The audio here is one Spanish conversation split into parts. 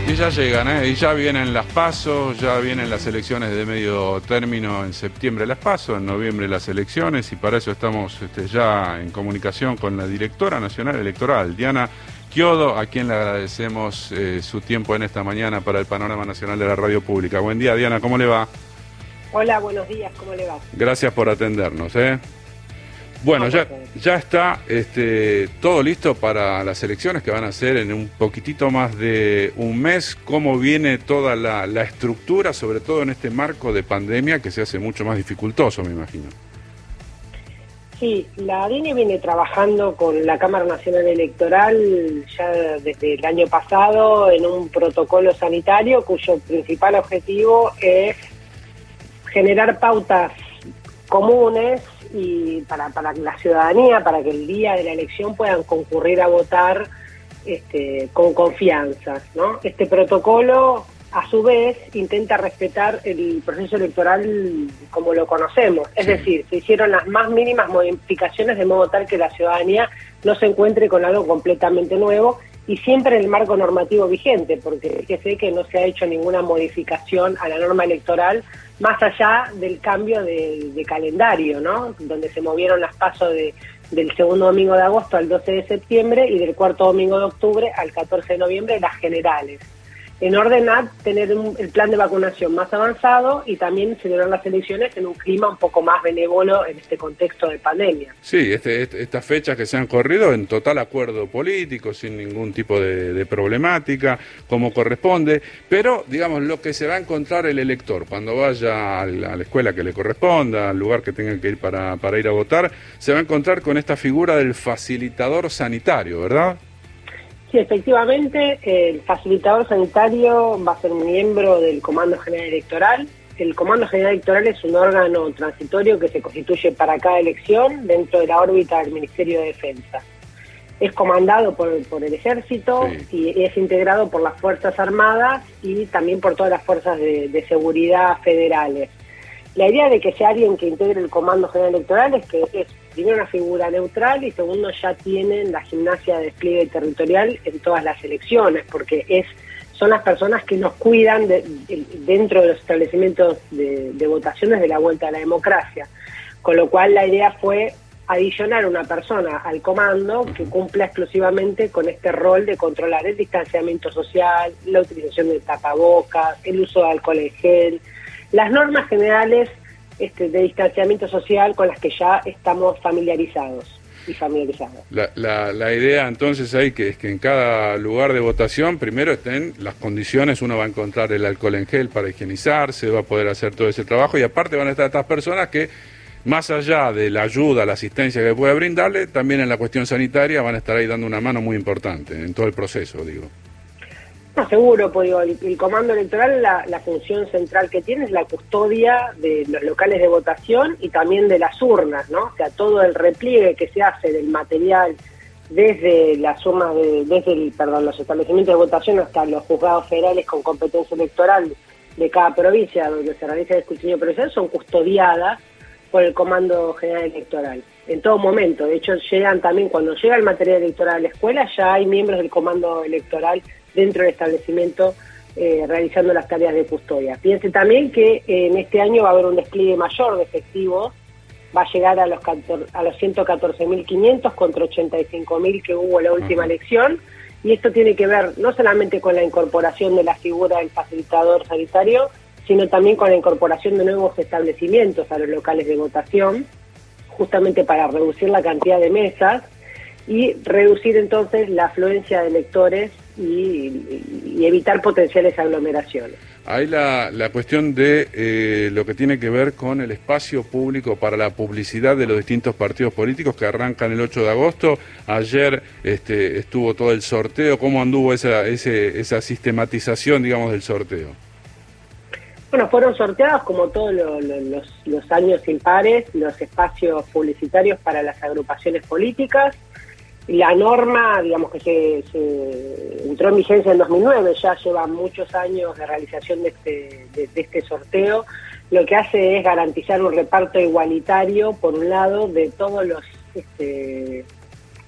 Y ya llegan, y ya vienen las PASO, ya vienen las elecciones de medio término. En septiembre las PASO, en noviembre las elecciones, y para eso estamos ya en comunicación con la directora nacional electoral, Diana Chiodo, a quien le agradecemos su tiempo en esta mañana para el Panorama Nacional de la Radio Pública. Buen día, Diana, ¿cómo le va? Hola, buenos días, ¿cómo le va? Gracias por atendernos. Bueno, ya está todo listo para las elecciones que van a ser en un poquitito más de un mes. ¿Cómo viene toda la estructura, sobre todo en este marco de pandemia que se hace mucho más dificultoso, me imagino? Sí, la DINE viene trabajando con la Cámara Nacional Electoral ya desde el año pasado en un protocolo sanitario cuyo principal objetivo es generar pautas comunes y para la ciudadanía, para que el día de la elección puedan concurrir a votar con confianza, ¿no? Este protocolo, a su vez, intenta respetar el proceso electoral como lo conocemos, es decir, se hicieron las más mínimas modificaciones de modo tal que la ciudadanía no se encuentre con algo completamente nuevo y siempre en el marco normativo vigente, porque fíjese que no se ha hecho ninguna modificación a la norma electoral más allá del cambio de calendario, ¿no? Donde se movieron las PASO del segundo domingo de agosto al 12 de septiembre y del cuarto domingo de octubre al 14 de noviembre las generales, en orden a tener el plan de vacunación más avanzado y también celebrar las elecciones en un clima un poco más benévolo en este contexto de pandemia. Sí, estas fechas que se han corrido en total acuerdo político, sin ningún tipo de problemática, como corresponde, pero, digamos, lo que se va a encontrar el elector cuando vaya a la escuela que le corresponda, al lugar que tenga que ir para ir a votar, se va a encontrar con esta figura del facilitador sanitario, ¿verdad? Sí, efectivamente, el facilitador sanitario va a ser un miembro del Comando General Electoral. El Comando General Electoral es un órgano transitorio que se constituye para cada elección dentro de la órbita del Ministerio de Defensa. Es comandado por el Ejército y es integrado por las Fuerzas Armadas y también por todas las fuerzas de seguridad federales. La idea de que sea alguien que integre el Comando General Electoral es que es primero una figura neutral y segundo ya tienen la gimnasia de despliegue territorial en todas las elecciones, porque son las personas que nos cuidan dentro de los establecimientos de votaciones de la vuelta a la democracia. Con lo cual la idea fue adicionar una persona al comando que cumpla exclusivamente con este rol de controlar el distanciamiento social, la utilización de tapabocas, el uso de alcohol en gel, las normas generales de distanciamiento social con las que ya estamos familiarizados y familiarizadas. La idea entonces ahí que es que en cada lugar de votación primero estén las condiciones, uno va a encontrar el alcohol en gel para higienizarse, va a poder hacer todo ese trabajo y aparte van a estar estas personas que más allá de la ayuda, la asistencia que puede brindarle, también en la cuestión sanitaria van a estar ahí dando una mano muy importante en todo el proceso, digo. No, seguro, pues digo, el comando electoral, la función central que tiene es la custodia de los locales de votación y también de las urnas, ¿no? O sea, todo el repliegue que se hace del material desde las urnas, los establecimientos de votación hasta los juzgados federales con competencia electoral de cada provincia donde se realiza el escrutinio provincial son custodiadas por el Comando General Electoral. En todo momento, de hecho, cuando llega el material electoral a la escuela, ya hay miembros del Comando Electoral dentro del establecimiento realizando las tareas de custodia. Piense también que en este año va a haber un despliegue mayor de efectivos, va a llegar a los 114.500 contra 85.000 que hubo en la última elección, y esto tiene que ver no solamente con la incorporación de la figura del facilitador sanitario, sino también con la incorporación de nuevos establecimientos a los locales de votación, justamente para reducir la cantidad de mesas y reducir entonces la afluencia de electores y evitar potenciales aglomeraciones. Hay la cuestión de lo que tiene que ver con el espacio público para la publicidad de los distintos partidos políticos que arrancan el 8 de agosto. Ayer estuvo todo el sorteo. ¿Cómo anduvo esa sistematización, digamos, del sorteo? Bueno, fueron sorteados como todos los años impares los espacios publicitarios para las agrupaciones políticas. La norma, digamos que se entró en vigencia en 2009, ya lleva muchos años de realización de este sorteo. Lo que hace es garantizar un reparto igualitario, por un lado, de todos los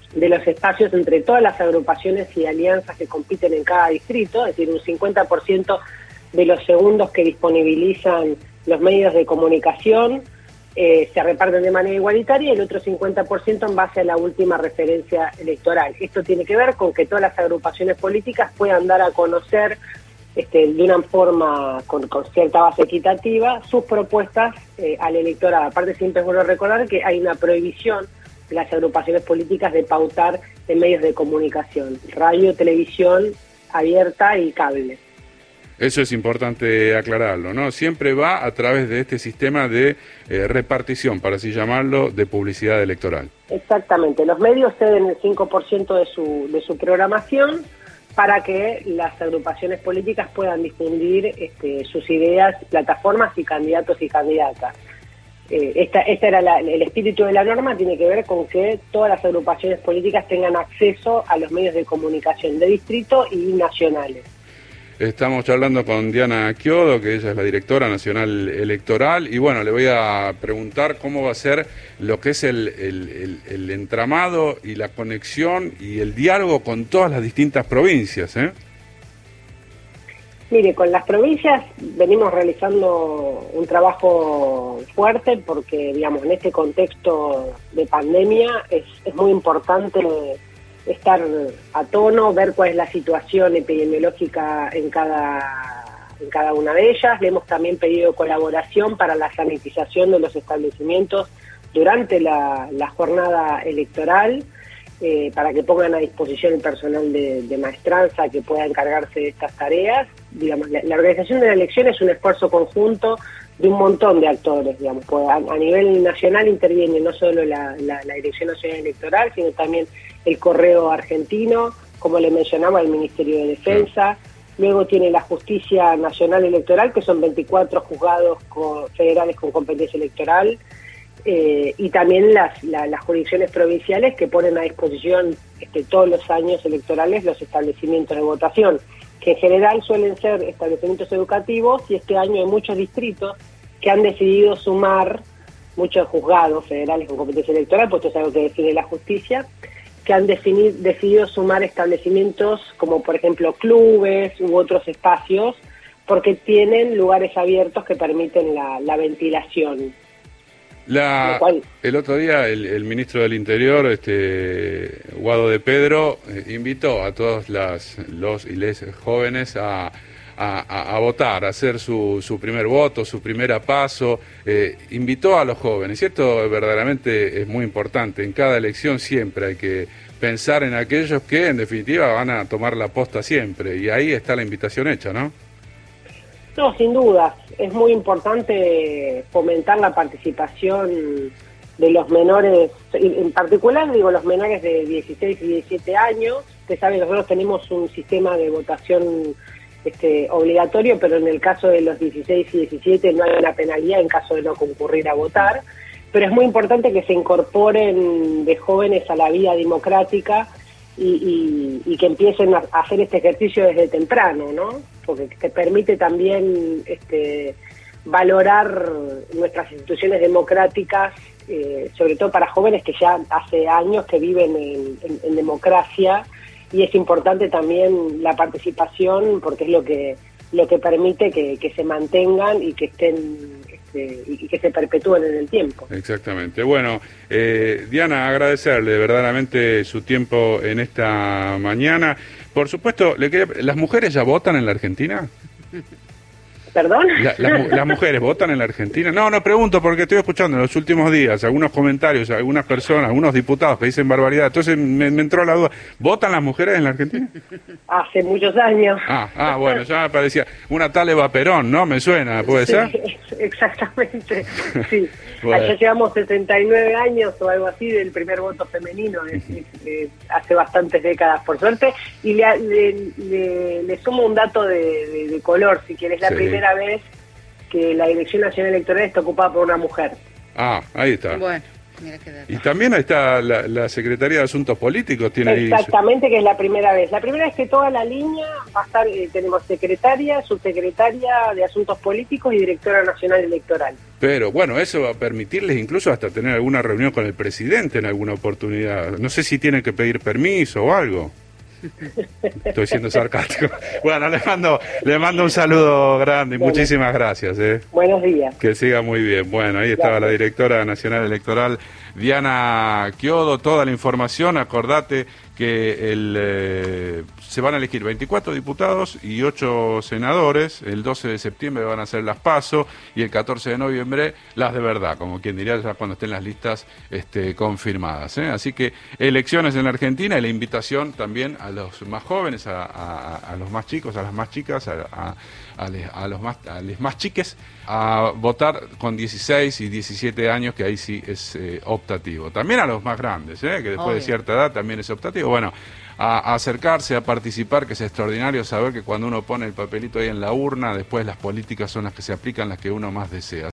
de los espacios entre todas las agrupaciones y alianzas que compiten en cada distrito, es decir, un 50% de los segundos que disponibilizan los medios de comunicación se reparten de manera igualitaria y el otro 50% en base a la última referencia electoral. Esto tiene que ver con que todas las agrupaciones políticas puedan dar a conocer de una forma con cierta base equitativa sus propuestas al electorado. Aparte, siempre es bueno recordar que hay una prohibición de las agrupaciones políticas de pautar en medios de comunicación, radio, televisión abierta y cable. Eso es importante aclararlo, ¿no? Siempre va a través de este sistema de repartición, para así llamarlo, de publicidad electoral. Exactamente. Los medios ceden el 5% de su programación para que las agrupaciones políticas puedan difundir sus ideas, plataformas y candidatos y candidatas. Esta era el espíritu de la norma, tiene que ver con que todas las agrupaciones políticas tengan acceso a los medios de comunicación de distrito y nacionales. Estamos charlando con Diana Chiodo, que ella es la directora nacional electoral, y bueno, le voy a preguntar cómo va a ser lo que es el entramado y la conexión y el diálogo con todas las distintas provincias, ¿eh? Mire, con las provincias venimos realizando un trabajo fuerte porque, digamos, en este contexto de pandemia es muy importante estar a tono, ver cuál es la situación epidemiológica en cada una de ellas. Le hemos también pedido colaboración para la sanitización de los establecimientos durante la jornada electoral, para que pongan a disposición el personal de maestranza que pueda encargarse de estas tareas. Digamos, la organización de la elección es un esfuerzo conjunto de un montón de actores, digamos, pues a nivel nacional interviene no solo la Dirección Nacional Electoral, sino también el Correo Argentino, como le mencionaba, el Ministerio de Defensa. Luego tiene la Justicia Nacional Electoral, que son 24 juzgados federales con competencia electoral, y también las jurisdicciones provinciales que ponen a disposición todos los años electorales los establecimientos de votación, que en general suelen ser establecimientos educativos, y este año hay muchos distritos que han decidido sumar, muchos juzgados federales con competencia electoral, pues esto es algo que define la justicia, que han decidido sumar establecimientos como por ejemplo clubes u otros espacios, porque tienen lugares abiertos que permiten la ventilación. El otro día el ministro del Interior, Guado de Pedro, invitó a todos los y les jóvenes a votar, a hacer su primer voto, su primer paso, invitó a los jóvenes, y esto verdaderamente es muy importante. En cada elección siempre hay que pensar en aquellos que en definitiva van a tomar la posta siempre, y ahí está la invitación hecha, ¿no? No, sin duda, es muy importante fomentar la participación de los menores, en particular digo los menores de 16 y 17 años. Usted sabe, nosotros tenemos un sistema de votación obligatorio, pero en el caso de los 16 y 17 no hay una penalidad en caso de no concurrir a votar, pero es muy importante que se incorporen de jóvenes a la vida democrática y que empiecen a hacer este ejercicio desde temprano, ¿no? Porque te permite también valorar nuestras instituciones democráticas, sobre todo para jóvenes que ya hace años que viven en democracia, y es importante también la participación porque es lo que permite que se mantengan y que estén y que se perpetúen en el tiempo. Exactamente. Bueno, Diana, agradecerle verdaderamente su tiempo en esta mañana. Por supuesto, ¿las mujeres ya votan en la Argentina? ¿Perdón? ¿Las mujeres votan en la Argentina? No, pregunto porque estoy escuchando en los últimos días algunos comentarios, algunas personas, algunos diputados que dicen barbaridad. Entonces me entró la duda. ¿Votan las mujeres en la Argentina? Hace muchos años. Bueno, ya me parecía una tal Eva Perón, ¿no? Me suena, ¿puede ser? Exactamente, sí. Bueno. Allá llevamos 69 años o algo así del primer voto femenino, hace bastantes décadas, por suerte, y le sumo un dato de color, si quieres, la primera vez que la Dirección Nacional Electoral está ocupada por una mujer. Ahí está. Bueno. Mira qué data. Y también ahí está la Secretaría de Asuntos Políticos. Tiene Exactamente, que es la primera vez. La primera vez que toda la línea va a estar, tenemos secretaria, subsecretaria de Asuntos Políticos y directora nacional electoral. Pero bueno, eso va a permitirles incluso hasta tener alguna reunión con el presidente en alguna oportunidad. No sé si tienen que pedir permiso o algo. Estoy siendo sarcástico. Bueno, le mando un saludo grande y Bueno, muchísimas gracias. Buenos días. Que siga muy bien. Bueno, ahí estaba la directora nacional electoral, Diana Chiodo. Toda la información, acordate que se van a elegir 24 diputados y 8 senadores. El 12 de septiembre van a ser las PASO y el 14 de noviembre las de verdad, como quien diría, ya cuando estén las listas confirmadas. Así que elecciones en la Argentina, y la invitación también a los más jóvenes, a los más chicos, a las más chicas, a los más chiques, a votar con 16 y 17 años, que ahí sí es optativo. También a los más grandes, que después de cierta edad también es optativo. Bueno, a acercarse, a participar, que es extraordinario saber que cuando uno pone el papelito ahí en la urna, después las políticas son las que se aplican, las que uno más desea.